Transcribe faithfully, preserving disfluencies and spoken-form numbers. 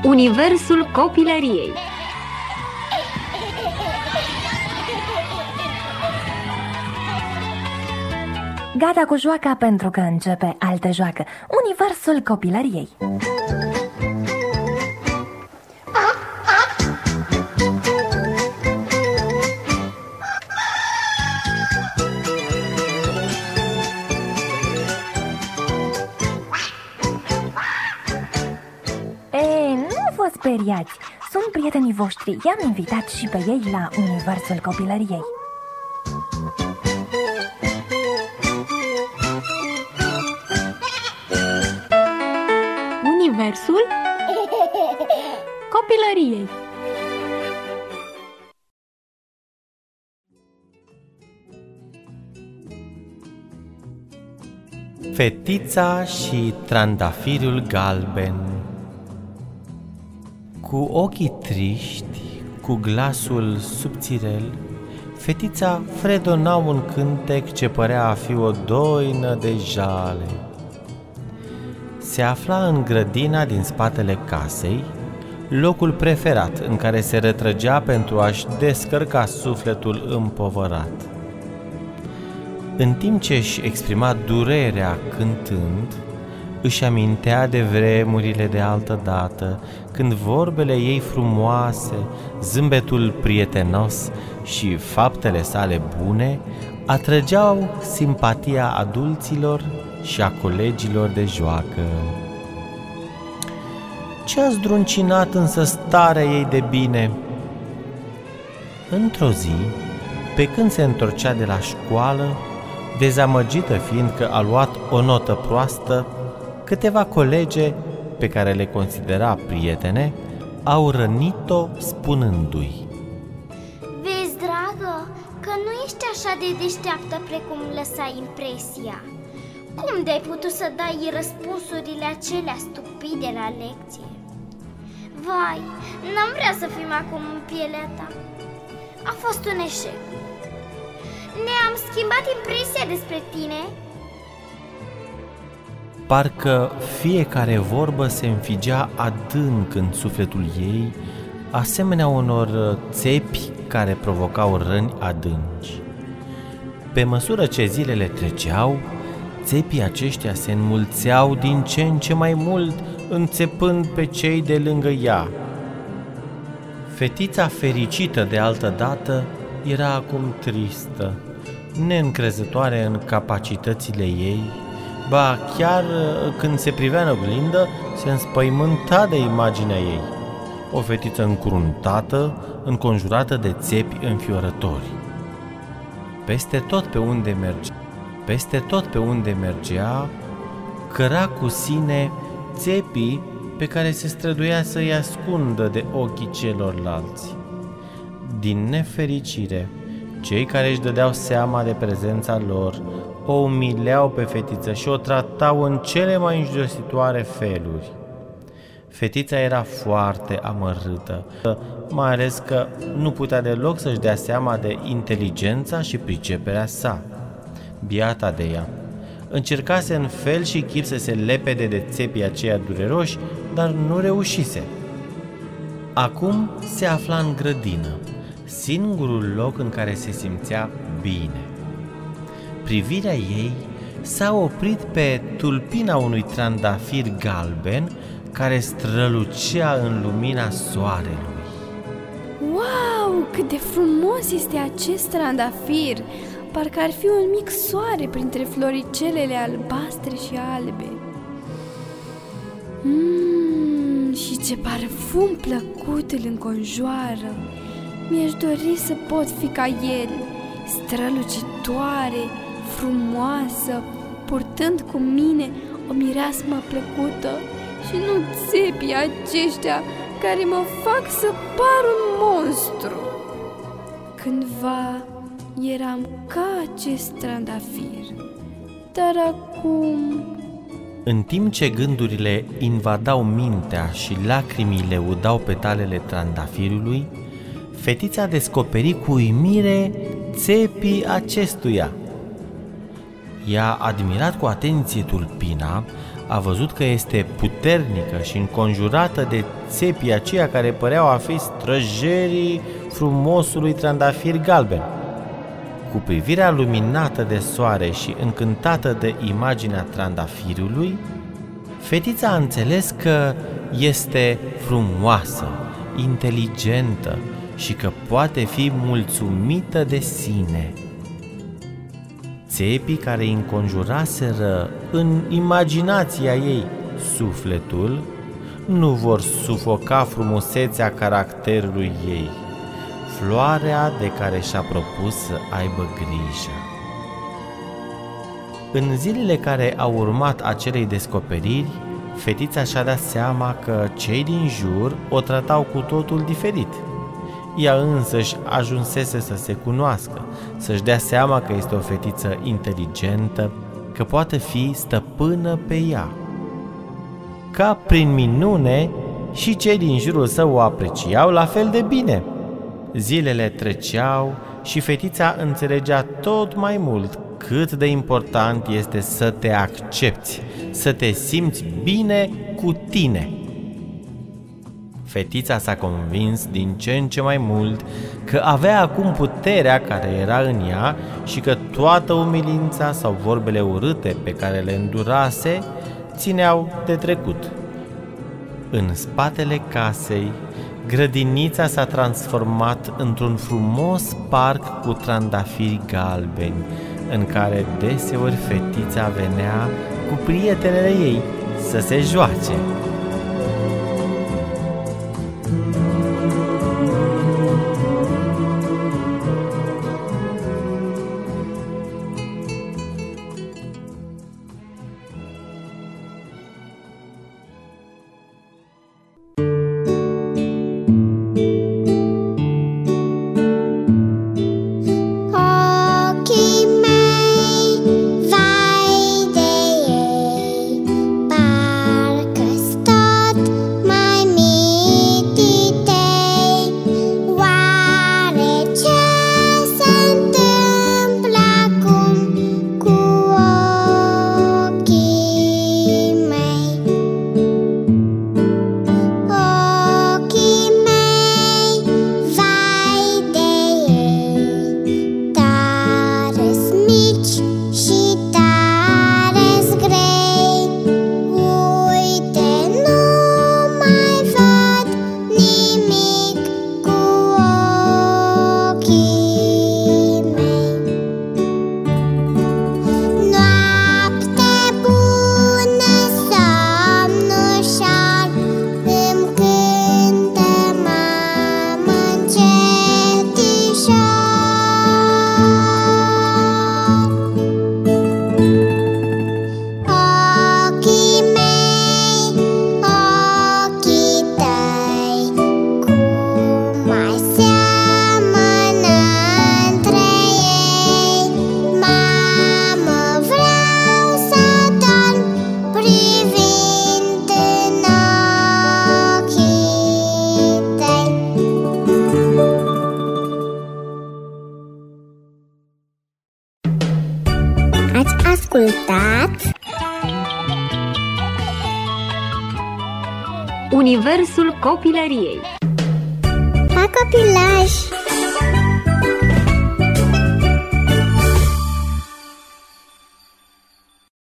Universul copilăriei. Gata cu joaca pentru că începe altă joacă. Universul copilăriei. Ei, nu vă speriați. Sunt prietenii voștri. I-am invitat și pe ei la Universul copilăriei. Universul copilăriei. Fetița și trandafirul galben. Cu ochii triști, cu glasul subțirel, fetița fredona un cântec ce părea a fi o doină de jale. Se afla în grădina din spatele casei, locul preferat în care se retrăgea pentru a-și descărca sufletul împovărat. În timp ce își exprima durerea cântând, își amintea de vremurile de altădată, când vorbele ei frumoase, zâmbetul prietenos și faptele sale bune atrăgeau simpatia adulților și a colegilor de joacă. Ce-a zdruncinat însă starea ei de bine? Într-o zi, pe când se întorcea de la școală, dezamăgită fiindcă a luat o notă proastă, câteva colege, pe care le considera prietene, au rănit-o spunându-i: "Vezi, dragă, că nu ești așa de deșteaptă precum lăsa impresia. Cum de-ai putut să dai răspunsurile acelea stupide la lecție? Vai, n-am vrea să fim acum în pielea ta. A fost un eșec. Ne-am schimbat impresia despre tine." Parcă fiecare vorbă se înfigea adânc în sufletul ei, asemenea unor țepi care provocau răni adânci. Pe măsură ce zilele treceau, țepii aceștia se înmulțeau din ce în ce mai mult, înțepând pe cei de lângă ea. Fetița fericită de altădată era acum tristă, neîncrezătoare în capacitățile ei, ba chiar când se privea în oglindă, se înspăimânta de imaginea ei. O fetiță încruntată, înconjurată de țepi înfiorători. Peste tot pe unde mergea, peste tot pe unde mergea, căra cu sine țepii pe care se străduia să-i ascundă de ochii celorlalți. Din nefericire, cei care își dădeau seama de prezența lor o umileau pe fetiță și o tratau în cele mai înjositoare feluri. Fetița era foarte amărâtă, mai ales că nu putea deloc să-și dea seama de inteligența și priceperea sa. Biata de ea! Încercase în fel și chip să se lepede de țepii aceia dureroși, dar nu reușise. Acum se afla în grădină, singurul loc în care se simțea bine. Privirea ei s-a oprit pe tulpina unui trandafir galben care strălucea în lumina soarelui. Wow, cât de frumos este acest trandafir! Parcă ar fi un mic soare printre floricelele albastre și albe. Mmm, și ce parfum plăcut îl înconjoară! Mi-aș dori să pot fi ca el, strălucitoare, frumoasă, purtând cu mine o mireasmă plăcută și nu țepii aceștia care mă fac să par un monstru. Cândva eram ca acest trandafir, dar acum... În timp ce gândurile invadau mintea și lacrimile udau petalele trandafirului, fetița descoperi cu uimire țepii acestuia. I-a admirat cu atenție tulpina, a văzut că este puternică și înconjurată de țepii aceia care păreau a fi străjerii frumosului trandafir galben. Cu privirea luminată de soare și încântată de imaginea trandafirului, fetița a înțeles că este frumoasă, inteligentă și că poate fi mulțumită de sine. Țepii care îi înconjuraseră în imaginația ei sufletul nu vor sufoca frumusețea caracterului ei, floarea de care și-a propus să aibă grijă. În zilele care au urmat acelei descoperiri, fetița și-a dat seama că cei din jur o tratau cu totul diferit. Ea însăși ajunsese să se cunoască, să-și dea seama că este o fetiță inteligentă, că poate fi stăpână pe ea. Ca prin minune, și cei din jurul său o apreciau la fel de bine. Zilele treceau și fetița înțelegea tot mai mult cât de important este să te accepti, să te simți bine cu tine. Fetița s-a convins din ce în ce mai mult că avea acum puterea care era în ea și că toată umilința sau vorbele urâte pe care le îndurase țineau de trecut. În spatele casei, grădinița s-a transformat într-un frumos parc cu trandafiri galbeni, în care deseori fetița venea cu prietenele ei să se joace. ascultat Universul copilăriei. Pa, copilaj!